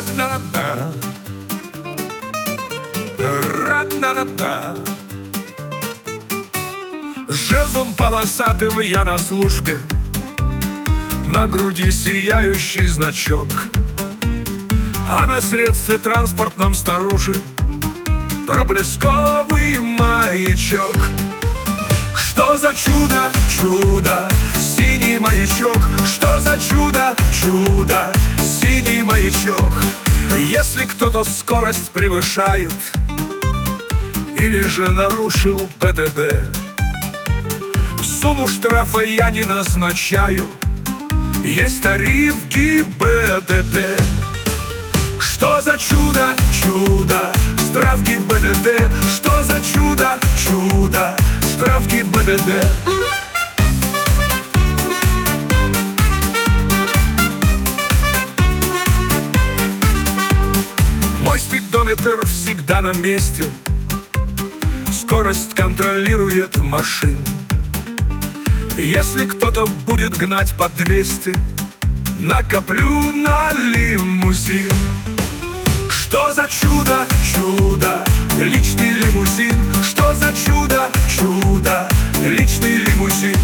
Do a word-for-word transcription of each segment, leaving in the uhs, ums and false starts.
Ра-на-на, ра-на-на-на. Жезлом полосатым я на службе, на груди сияющий значок, а на средстве транспортном снаружи проблесковый маячок. Что за чудо, чудо, синий маячок? Что за чудо, чудо, синий маячок? Если кто-то скорость превышает или же нарушил ПДД, сумму штрафа я не назначаю, есть тариф ГИБДД. Что за чудо, чудо, штраф ГИБДД? Что за чудо, чудо, штраф ГИБДД? Мой спидометр всегда на месте, скорость контролирует машин. Если кто-то будет гнать по двести, накоплю на лимузин. Что за чудо, чудо, личный лимузин? Что за чудо, чудо, личный лимузин?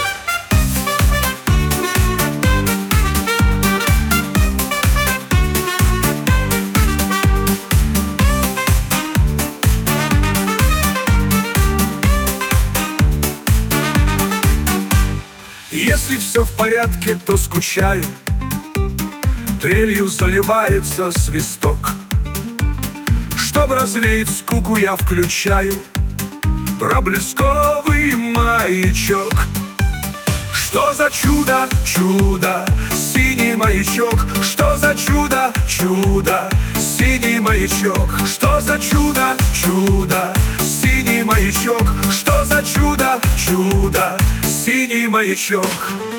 Если все в порядке, то скучаю, трелью заливается свисток. Чтобы развеять скуку, я включаю проблесковый маячок. Что за чудо, чудо, синий маячок? Что за чудо, чудо, синий маячок? Что за чудо, чудо, синий маячок? Что за чудо, чудо, синий маячок?